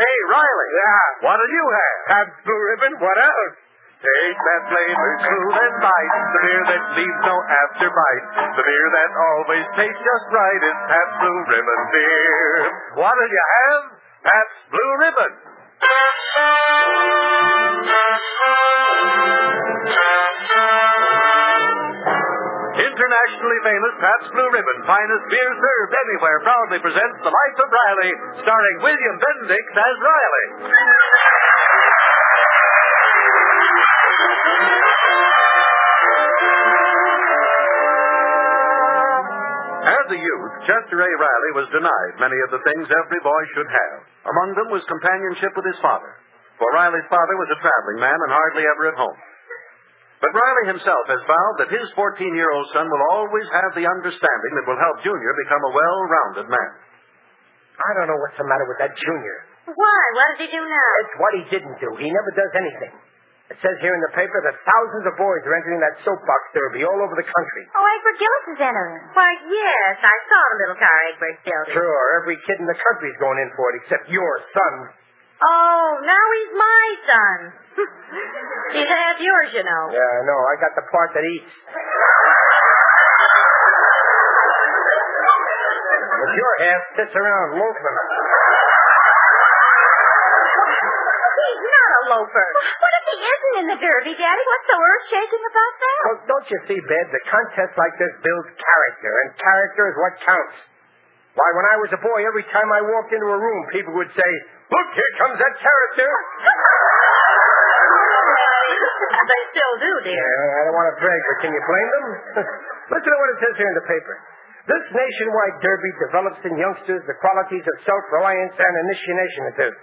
Hey, Riley. Yeah. What'll you have? Pabst Blue Ribbon? What else? Take that flavor, smooth and light. The beer that leaves no afterbite. The beer that always tastes just right is Pabst Blue Ribbon beer. What'll you have? Pabst Blue Ribbon. Internationally famous Pabst Blue Ribbon, finest beer served anywhere, proudly presents The Life of Riley, starring William Bendix as Riley. As a youth, Chester A. Riley was denied many of the things every boy should have. Among them was companionship with his father. For Riley's father was a traveling man and hardly ever at home. But Riley himself has vowed that his 14-year-old son will always have the understanding that will help Junior become a well-rounded man. I don't know what's the matter with that Junior. Why? What did he do now? It's what he didn't do. He never does anything. It says here in the paper that thousands of boys are entering that soapbox derby all over the country. Oh, Egbert Gillis is entering. Why, yes, I saw the little car Egbert built. Sure, every kid in the country's going in for it, except your son. Oh, now he's my son. He's half yours, you know. Yeah, I know. I got the part that eats. But your half sits around loafing. He's not a loafer. What if he isn't in the derby, Daddy? What's so earth-shaking about that? Well, don't you see, Bed, the contest like this builds character, and character is what counts. Why, when I was a boy, every time I walked into a room, people would say, "Look, here comes that character." They still do, dear. Yeah, I don't want to brag, but can you blame them? Listen to what it says here in the paper. This nationwide derby develops in youngsters the qualities of self-reliance and initiative.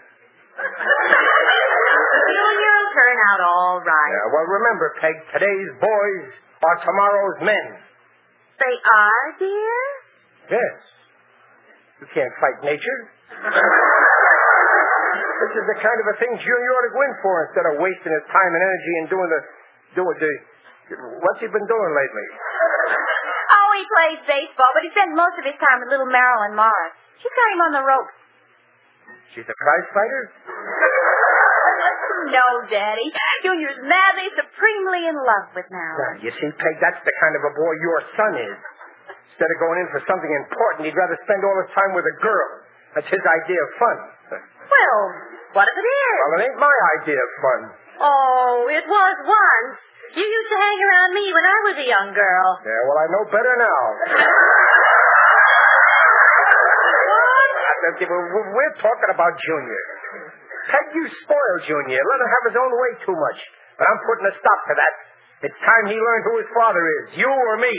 Junior will turn out all right. Yeah, well, remember, Peg, today's boys are tomorrow's men. They are, dear? Yes. You can't fight nature. This is the kind of a thing Junior ought to go in for instead of wasting his time and energy and doing the... What's he been doing lately? Oh, he plays baseball, but he spends most of his time with little Marilyn Morris. She's got him on the ropes. She's a prize fighter? No, Daddy. Junior's madly, supremely in love with Marilyn. You see, Peg, that's the kind of a boy your son is. Instead of going in for something important, he'd rather spend all his time with a girl. That's his idea of fun. Well, what if it is? Well, it ain't my idea of fun. Oh, it was once. You used to hang around me when I was a young girl. Yeah, well, I know better now. What? We're talking about Junior. Peg, you spoil Junior. Let him have his own way too much. But I'm putting a stop to that. It's time he learned who his father is, you or me.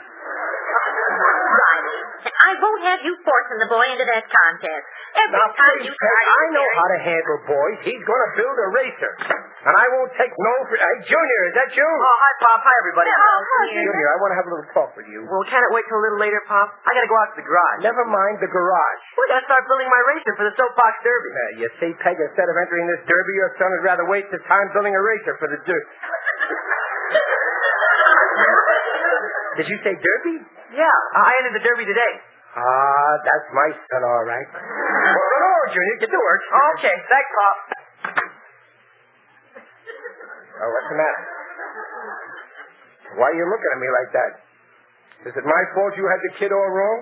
Riley, I won't have you forcing the boy into that contest. Every Now, time please, you Peg, try to... I know how to handle boys. He's going to build a racer. And I won't take no for... Hey, Junior, is that you? Oh, hi, Pop. Hi, everybody. Oh, dear. Junior, I want to have a little talk with you. Well, can it wait till a little later, Pop? I gotta go out to the garage. Never mind the garage. We're gonna start building my racer for the soapbox derby. You see, Peg, instead of entering this derby, your son would rather waste his time building a racer for the dirt. Did you say derby? Yeah, I entered the derby today. Ah, that's my son, all right. Well, Junior, get to work. Okay, thanks, Pop. Oh, what's the matter? Why are you looking at me like that? Is it my fault you had the kid all wrong?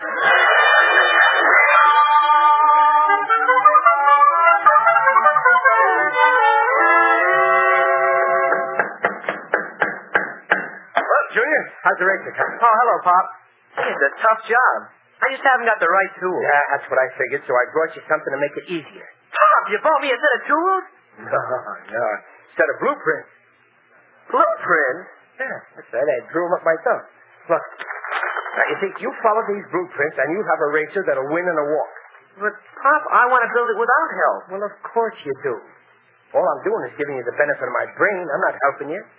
Well, Junior, how's the racer coming? Oh, hello, Pop. Hey, it's a tough job. I just haven't got the right tools. Yeah, that's what I figured, so I brought you something to make it easier. Pop, you bought me a set of tools? No. Instead of blueprints. Blueprint? Yeah, that's right. I drew them up myself. Look. Now, you see, you follow these blueprints, and you'll have a racer that'll win in a walk. But, Pop, I want to build it without help. Well, of course you do. All I'm doing is giving you the benefit of my brain. I'm not helping you.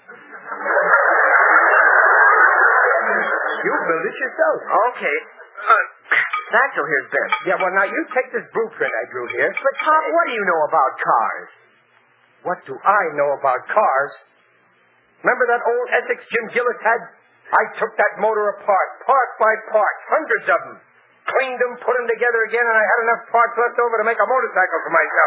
You build it yourself. Okay. Axel here's Ben. Yeah, well, now you take this blueprint I drew here. But, Pop, what do you know about cars? What do I know about cars? Remember that old Essex Jim Gillis had? I took that motor apart, part by part, hundreds of them. cleaned them, put them together again, and I had enough parts left over to make a motorcycle for myself.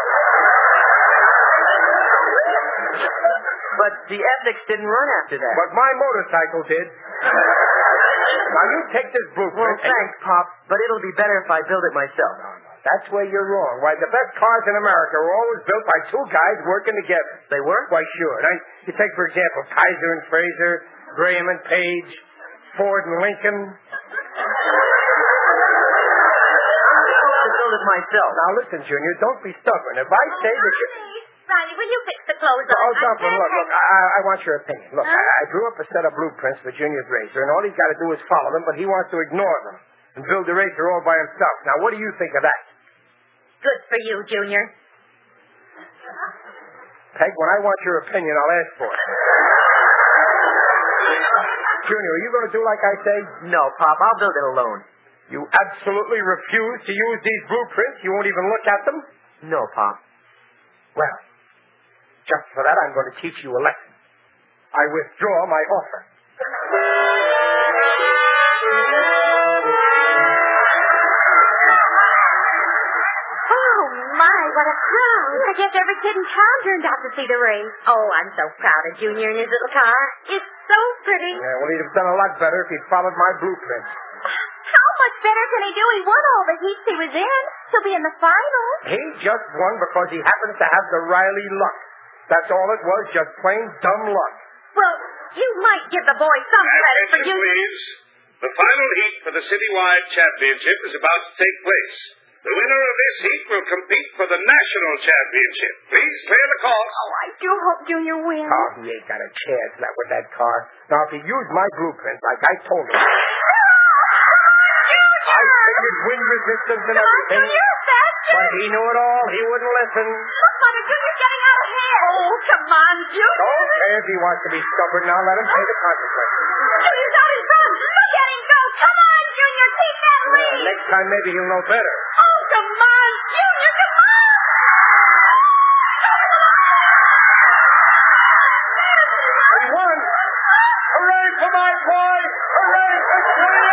But the Essex didn't run after that. But my motorcycle did. Now, you take this blueprint. Well, thanks, Pop, but it'll be better if I build it myself. That's where you're wrong. Why, the best cars in America were always built by two guys working together. They were? Why, sure. Now, you take, for example, Kaiser and Fraser, Graham and Page, Ford and Lincoln. To build it myself. Now, listen, Junior, don't be stubborn. If I say that you... Riley, will you fix the clothes on? Oh, Dumpling, look, I want your opinion. Look, I drew up a set of blueprints for Junior's racer, and all he's got to do is follow them, but he wants to ignore them and build the racer all by himself. Now, what do you think of that? Good for you, Junior. Peg, when I want your opinion, I'll ask for it. Junior, are you going to do like I say? No, Pop, I'll build it alone. You absolutely refuse to use these blueprints? You won't even look at them? No, Pop. Well, just for that, I'm going to teach you a lesson. I withdraw my offer. Oh, my, what a crowd. I guess every kid in town turned out to see the race. Oh, I'm so proud of Junior in his little car. It's so pretty. Yeah, well, he'd have done a lot better if he'd followed my blueprints. How much better can he do? He won all the heats he was in. He'll be in the finals. He just won because he happens to have the Riley luck. That's all it was, just plain dumb luck. Well, you might give the boy some credit for Attention, please. The final heat for the citywide championship is about to take place. The winner of this heat will compete for the national championship. Please clear the course. Oh, I do hope Junior wins. Oh, he ain't got a chance with that car. Now, if he used my blueprint like I told him, I figured wind resistance and everything. Junior, faster. But he knew it all. He wouldn't listen. Mother, Junior's getting out ahead. Oh, come on, Junior. Okay, if he wants to be stubborn now, let him pay the consequences. Junior's out in front. Look at him go. Come on, Junior. Keep that lead. Next time, maybe he'll know better. Oh, come on, Junior. Come on. He won. Hooray for my boy. Hooray for Junior.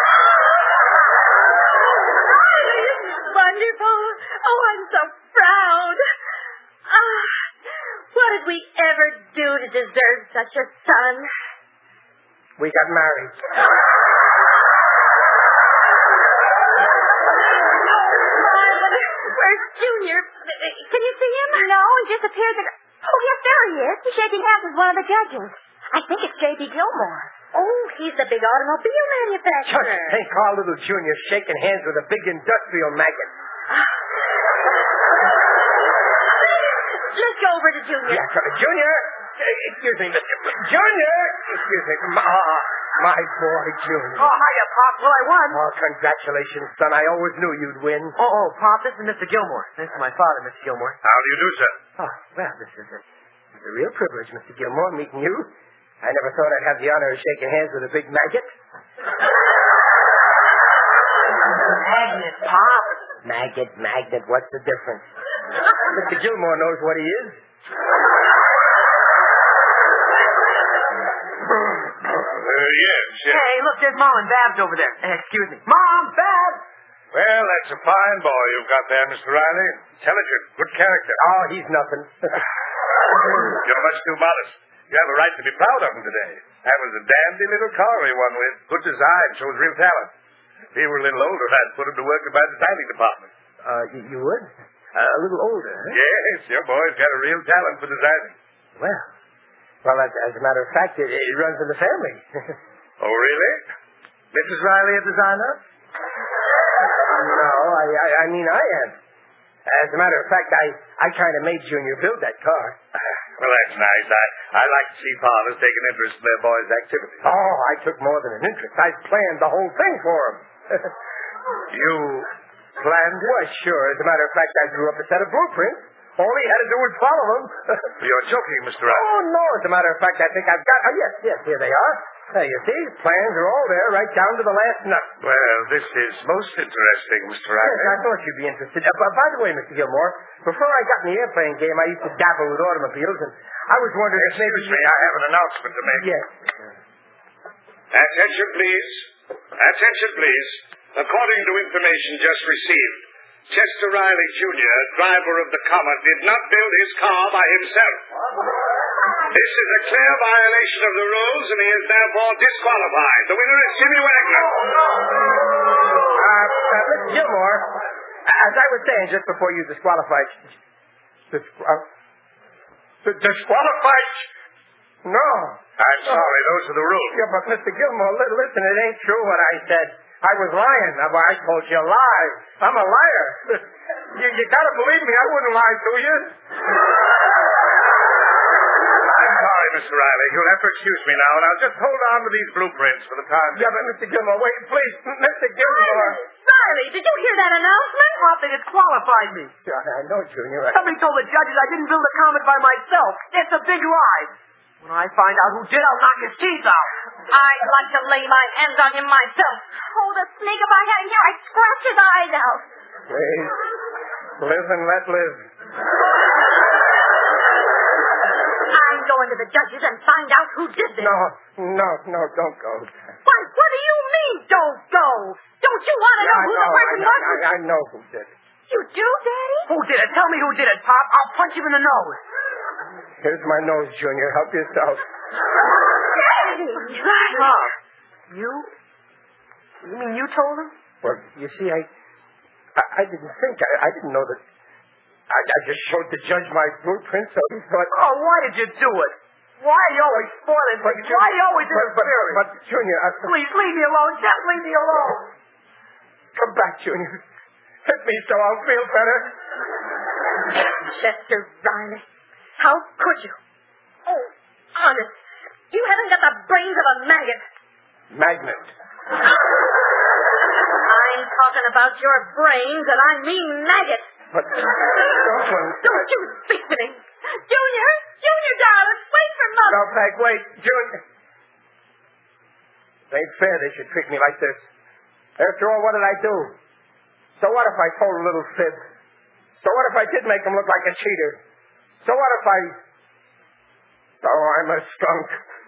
Wonderful. Oh, I'm so proud. What did we ever do to deserve such a son? We got married. Where's Junior? Can you see him? No, he disappeared. Oh, yes, there he is. He's shaking hands with one of the judges. I think it's J.B. Gilmore. Oh, he's the big automobile manufacturer. Just think our little Junior shaking hands with a big industrial maggot. Let's go over to Junior. Yeah, Junior. Excuse me, Mr. Junior. Excuse me. My boy, Junior. Oh, hiya, Pop. Well, I won. Oh, congratulations, son. I always knew you'd win. Oh, Pop, this is Mr. Gilmore. This is my father, Mr. Gilmore. How do you do, sir? Oh, well, this is a real privilege, Mr. Gilmore, meeting you. I never thought I'd have the honor of shaking hands with a big maggot. Magnet, Pop. Magnet, what's the difference? Mr. Gilmore knows what he is. Yes. Hey, look, there's Mom and Babs over there. Excuse me. Mom, Babs! Well, that's a fine boy you've got there, Mr. Riley. Intelligent, good character. Oh, he's nothing. You're much too modest. You have a right to be proud of him today. That was a dandy little car he won with. Good design, shows real talent. If he were a little older, I'd put him to work in my designing department. You would? A little older, huh? Yes, your boy's got a real talent for designing. Well, as a matter of fact, it runs in the family. Oh, really? Mrs. Riley a designer? No, I mean I am. As a matter of fact, I kind of made Junior build that car. Well, that's nice. I like to see fathers take an interest in their boys' activities. Oh, I took more than an interest. I planned the whole thing for him. You planned it? Well, sure. As a matter of fact, I drew up a set of blueprints. All he had to do was follow them. You're joking, Mr. Riley. Oh, no. As a matter of fact, I think I've got... Oh, yes, here they are. There, you see, plans are all there, right down to the last nut. Well, this is most interesting, Mr. Riley. Yes, I thought you'd be interested. By the way, Mr. Gilmore, before I got in the airplane game, I used to dabble with automobiles, and I was wondering if maybe... Excuse me, I have an announcement to make. Yes. Attention, please. Attention, please. According to information just received, Chester Riley, Jr., driver of the Comet, did not build his car by himself. This is a clear violation of the rules, and he is therefore disqualified. The winner is Jimmy Wagner. Mr. Gilmore, as I was saying just before you disqualified... Disqualified? No. I'm sorry, those are the rules. Yeah, but Mr. Gilmore, listen, it ain't true what I said. I was lying. I told you a lie. I'm a liar. You gotta believe me. I wouldn't lie to you. I'm sorry, Mr. Riley. You'll have to excuse me now, and I'll just hold on to these blueprints for the time being. Yeah, but Mr. Gilmore, wait, please. Mr. Gilmore. Riley, did you hear that announcement? Thought they disqualified me. Yeah, I know, Junior. Somebody told the judges I didn't build a comet by myself. It's a big lie. When I find out who did, I'll knock his teeth out. I'd like to lay my hands on him myself. Oh, the snake, if I had him here, I'd scratch his eyes out. Please, live and let live. I'm going to the judges and find out who did this. No, don't go. What do you mean, don't go? Don't you want to know who the person was? I know who did it. You do, Daddy? Who did it? Tell me who did it, Pop. I'll punch him in the nose. Here's my nose, Junior. Help yourself. Daddy! Pop, you? You mean you told him? Well, you see, I didn't think. I didn't know that. I just showed the judge my blueprint, so he thought... Oh, why did you do it? Why are you always spoiling things? Why are you always interfering? But Junior... Please, leave me alone. Just leave me alone. Come back, Junior. Hit me so I'll feel better. Chester Riley, how could you? Oh, honest, you haven't got the brains of a maggot. Magnet. I'm talking about your brains, and I mean maggot. But Don't you speak to me. Junior, darling, wait for Mother. No, Peg, wait. Junior. It ain't fair they should treat me like this. After all, what did I do? So what if I told a little fib? So what if I did make him look like a cheater? So what if I... Oh, I'm a skunk.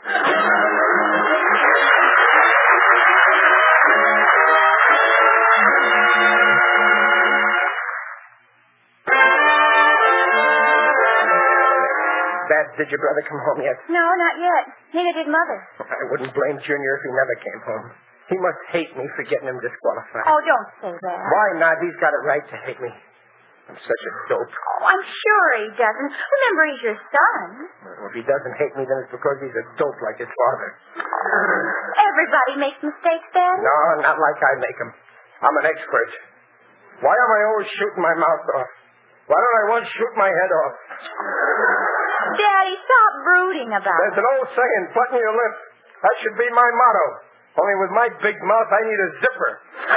Dad, did your brother come home yet? No, not yet. Neither did Mother. I wouldn't blame Junior if he never came home. He must hate me for getting him disqualified. Oh, don't say that. Why not? He's got a right to hate me. I'm such a dope. Oh, I'm sure he doesn't. Remember, he's your son. Well, if he doesn't hate me, then it's because he's a dope like his father. Everybody makes mistakes, Daddy. No, not like I make them. I'm an expert. Why am I always shooting my mouth off? Why don't I once shoot my head off? Daddy, stop brooding about There's an old saying, button your lip. That should be my motto. Only with my big mouth, I need a zipper.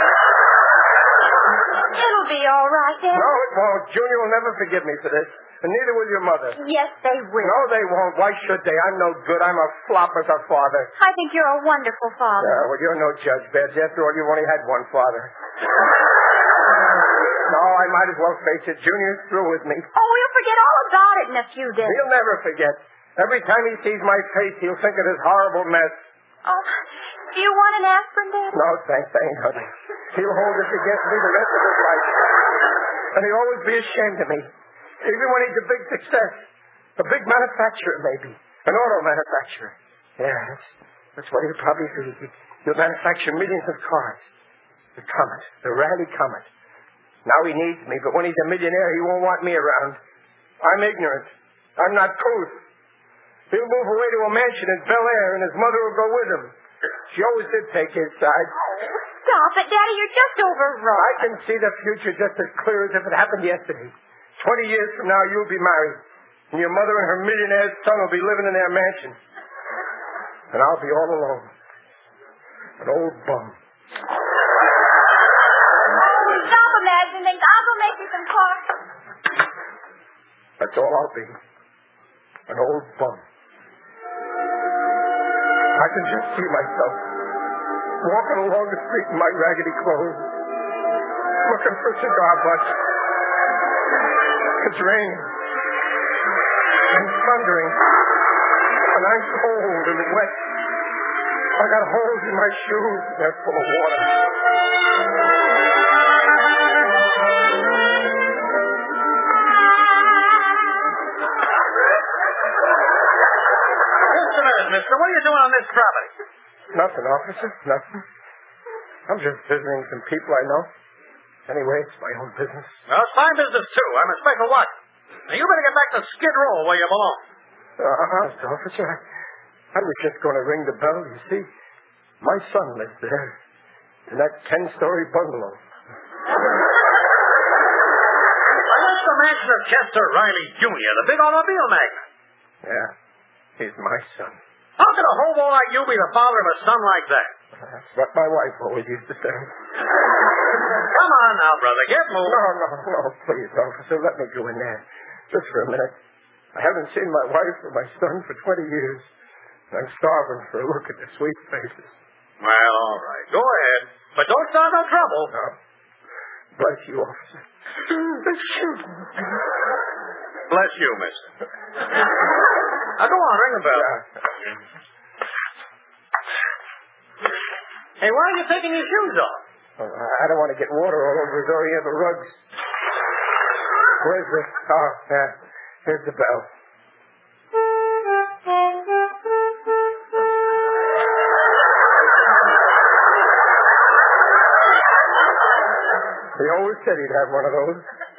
It'll be all right, Daddy. No, it won't. Junior will never forgive me for this. And neither will your mother. Yes, they will. No, they won't. Why should they? I'm no good. I'm a flop as a father. I think you're a wonderful father. Yeah, well, you're no judge, Babs. After all, you've only had one father. No, I might as well face it. Junior's through with me. Oh, we'll forget all about it in a few days. He'll never forget. Every time he sees my face, he'll think of this horrible mess. Oh, do you want an aspirin, Daddy? No, thanks. I ain't hungry. He'll hold this against me the rest of his life. And he'll always be ashamed of me. Even when he's a big success. A big manufacturer, maybe. An auto manufacturer. Yeah, that's what he'll probably be. He'll manufacture millions of cars. The Comet. The Riley Comet. Now he needs me, but when he's a millionaire, he won't want me around. I'm ignorant. I'm not couth. He'll move away to a mansion in Bel Air, and his mother will go with him. She always did take his side. Stop it, Daddy. You're just overwrought. I can see the future just as clear as if it happened yesterday. 20 years from now, you'll be married. And your mother and her millionaire son will be living in their mansion. And I'll be all alone. An old bum. Stop imagining things. I'll go make you some coffee. That's all I'll be. An old bum. I can just see myself walking along the street in my raggedy clothes, looking for cigar butts. It's raining and thundering, and I'm cold and wet. I got holes in my shoes. They're full of water. Just a minute, mister. What are you doing on this property? Nothing, officer. Nothing. I'm just visiting some people I know. Anyway, it's my own business. Well, it's my business, too. I'm a special watch. Now, you better get back to Skid Row where you belong. Honest, officer, I was just going to ring the bell. You see, my son lives there in that 10-story bungalow. That's the mansion of Chester Riley Jr., the big automobile magnate. Yeah, he's my son. How can a hobo like you be the father of a son like that? That's what my wife always used to say. Come on now, brother. Get moving. No, please, officer, let me go in there. Just for a minute. I haven't seen my wife or my son for 20 years. I'm starving for a look at their sweet faces. Well, all right. Go ahead. But don't start no trouble. No. Bless you, officer. Bless you, mister. Now, go on. Ring the bell. Hey, why are you taking your shoes off? Oh, I don't want to get water all over his Oriental rugs. Where's the... Oh, yeah. Here's the bell. He always said he'd have one of those.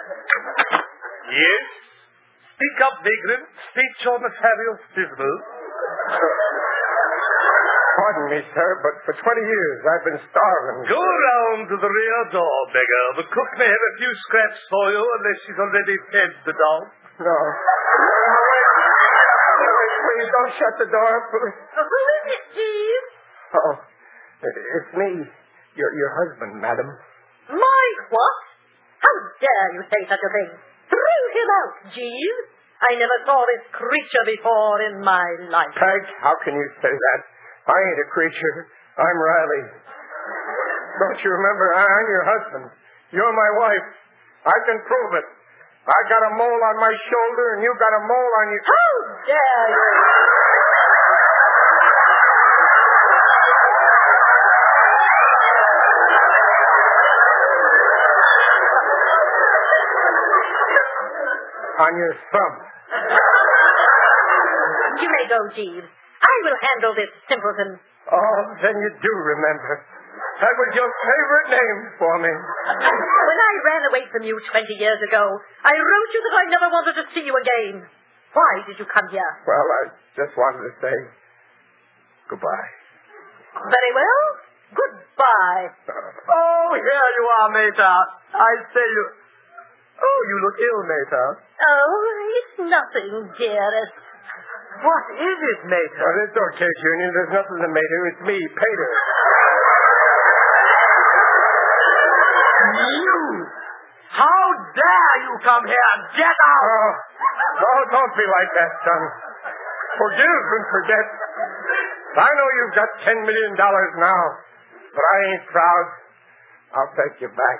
Yes? Speak up, vagrant. State your nefarious business. Pardon me, sir, but for 20 years I've been starving. Go round to the rear door, beggar. The cook may have a few scraps for you unless she's already fed the dog. No. Wait, please don't shut the door. Please. Who is it, Jeeves? Oh, it's me, your husband, madam. My what? How dare you say such a thing? Throw him out, Jeeves. I never saw this creature before in my life. Peg, how can you say that? I ain't a creature. I'm Riley. Don't you remember? I'm your husband. You're my wife. I can prove it. I got a mole on my shoulder, and you got a mole on your... How dare you? On your thumb. You may go, Jeeves. I will handle this simpleton. Oh, then you do remember. That was your favorite name for me. When I ran away from you 20 years ago, I wrote you that I never wanted to see you again. Why did you come here? Well, I just wanted to say goodbye. Very well. Goodbye. Oh, here you are, Meta. I say you... Oh, you look ill, Meta. Oh, it's nothing, dearest. What is it, Meta? Well, it's okay, Junior. There's nothing the matter. It's me, Pater. You! How dare you come here? Get out! Oh, don't be like that, son. Forgive and forget. I know you've got $10 million now, but I ain't proud. I'll take you back.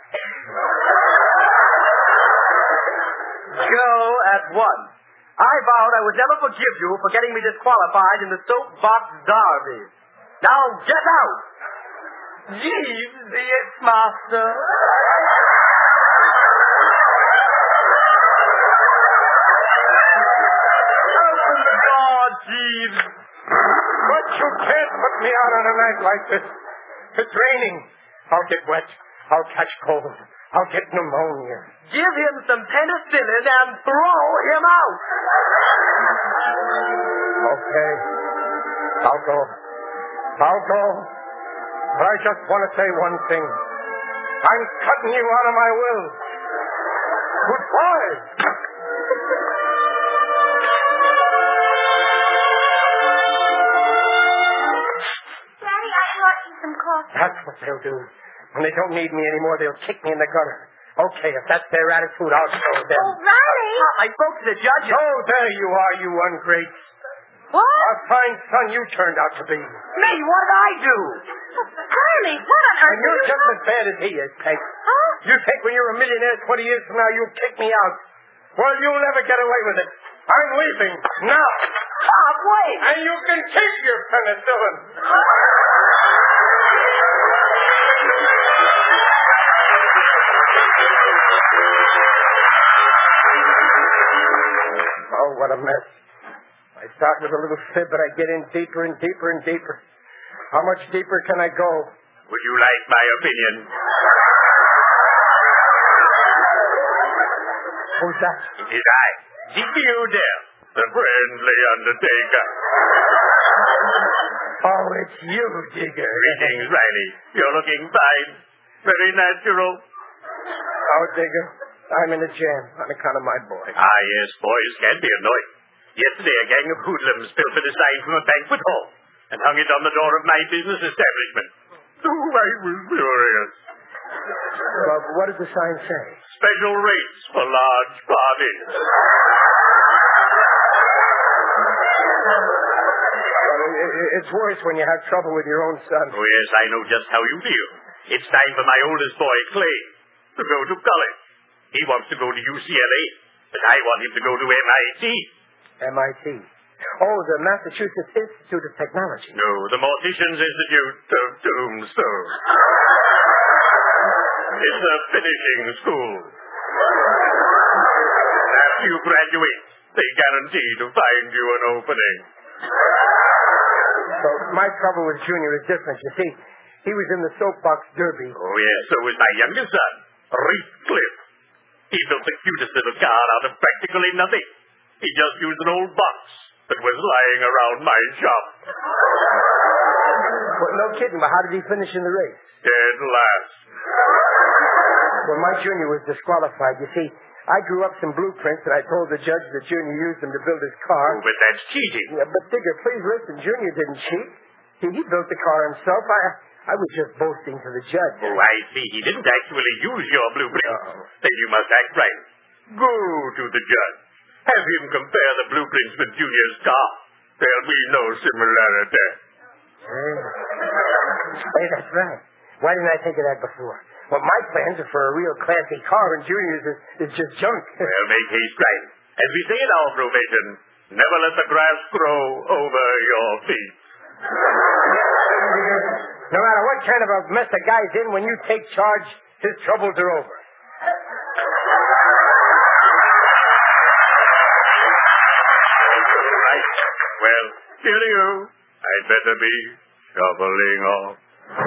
Go at once. I vowed I would never forgive you for getting me disqualified in the soapbox derby. Now get out! Jeeves, yes, master. Open the door, Jeeves. But you can't put me out on a night like this. It's raining. I'll get wet. I'll catch cold. I'll get pneumonia. Give him some penicillin and throw him out. Okay. I'll go. But I just want to say one thing. I'm cutting you out of my will. Goodbye. Daddy, I brought you some coffee. That's what they'll do. When they don't need me anymore, they'll kick me in the gutter. Okay, if that's their attitude, I'll show them. Oh, Riley! I spoke to the judge. Oh, there you are, you ungrates. What? A fine son you turned out to be. Me, what did I do? Riley, what on earth And you're are you just as bad as he is, Peg. Huh? You think when you're a millionaire 20 years from now, you'll kick me out. Well, you'll never get away with it. I'm leaving now. Stop, wait. And you can keep your penicillin. what a mess. I start with a little fib, but I get in deeper and deeper and deeper. How much deeper can I go? Would you like my opinion? Who's that? It is I, Zeke Odell, the friendly undertaker. Oh, it's you, Digger. Greetings, Riley. You're looking fine. Very natural. Oh, Digger, I'm in a jam on account of my boy. Ah, yes, boys can be annoying. Yesterday, a gang of hoodlums pilfered a sign from a banquet hall and hung it on the door of my business establishment. Oh, I was furious. Well, what did the sign say? Special rates for large parties. It's worse when you have trouble with your own son. Oh, yes, I know just how you feel. It's time for my oldest boy, Clay, to go to college. He wants to go to UCLA, but I want him to go to MIT. MIT. Oh, the Massachusetts Institute of Technology. No, the Morticians Institute of Tombstone. It's a finishing school. After you graduate, they guarantee to find you an opening. So my trouble with Junior is different. You see, he was in the soapbox derby. Oh, yes, so was my youngest son, Reese Cliff. He built the cutest little car out of practically nothing. He just used an old box that was lying around my shop. Well, no kidding, but how did he finish in the race? Dead last. Well, my Junior was disqualified. You see, I drew up some blueprints, and I told the judge that Junior used them to build his car. Oh, but that's cheating. Yeah, but Digger, please listen. Junior didn't cheat. He built the car himself. I was just boasting to the judge. Oh, I see. He didn't actually use your blueprints. Then you must act right. Go to the judge. Have him compare the blueprints with Junior's car. There'll be no similarity. Hey, that's right. Why didn't I think of that before? Well, my plans are for a real classy car, and Junior's is just junk. Well, make haste, right. As we say in our profession, never let the grass grow over your feet. No matter what kind of a mess a guy's in, when you take charge, his troubles are over. Right. Well, cheerio. I'd better be shoveling off.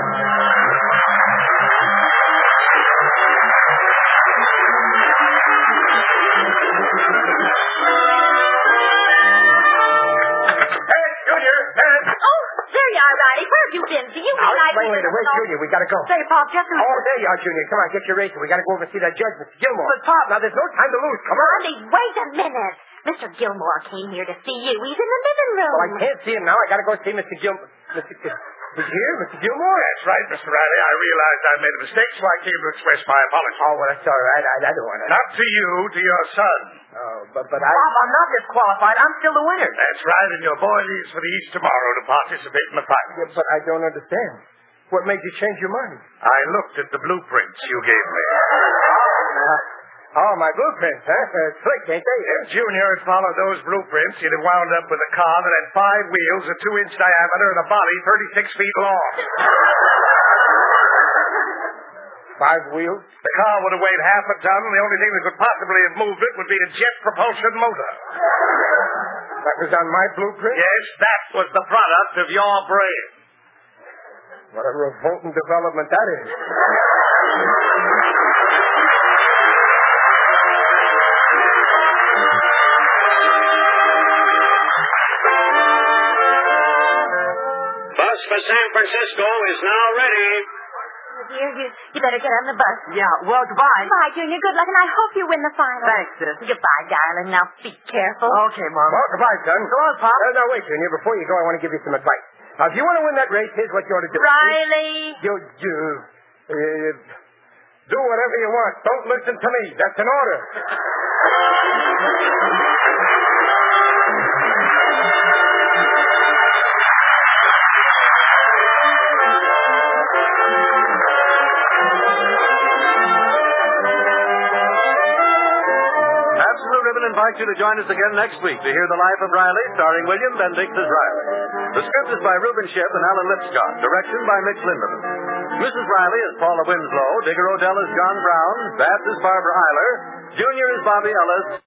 Later. Where's Junior? We gotta go. Say, Pop, just a minute. Oh, there you are, Junior. Come on, get your racer. We gotta go over and see that judge, Mr. Gilmore. But, Pop, now there's no time to lose. Come on. Riley, wait a minute. Mr. Gilmore came here to see you. He's in the living room. Well, I can't see him now. I gotta go see Mr. Gilmore. He's here, Mr. Gilmore? That's right, Mr. Riley. I realized I made a mistake, so I came to express my apology. Oh, well, that's all right. I don't want to. Not to you, to your son. Oh, but I... Bob, I'm not disqualified. I'm still the winner. That's right, and your boy leaves for the East tomorrow to participate in the final. Yeah, but I don't understand. What made you change your mind? I looked at the blueprints you gave me. Oh, my blueprints, huh? Slick, ain't they? If Junior had followed those blueprints, he'd have wound up with a car that had 5 wheels, a 2-inch diameter, and a body 36 feet long. 5 wheels? The car would have weighed half a ton, and the only thing that could possibly have moved it would be a jet propulsion motor. That was on my blueprint? Yes, that was the product of your brain. What a revolting development that is. Bus for San Francisco is now ready. Dear, you better get on the bus. Yeah, well, goodbye. Bye, Junior. Good luck, and I hope you win the final. Thanks, sis. Goodbye, darling. Now, be careful. Okay, Mom. Well, goodbye, son. Go on, Pop. No, wait, Junior. Before you go, I want to give you some advice. Now, if you want to win that race, here's what you ought to do. Riley. Do whatever you want. Don't listen to me. That's an order. Absolute Ribbon invites you to join us again next week to hear The Life of Riley, starring William Bendix as Riley. The script is by Reuben Ship and Alan Lipscott. Direction by Mitch Lindemann. Mrs. Riley is Paula Winslow. Digger Odell is John Brown. Babs is Barbara Eiler. Junior is Bobby Ellis.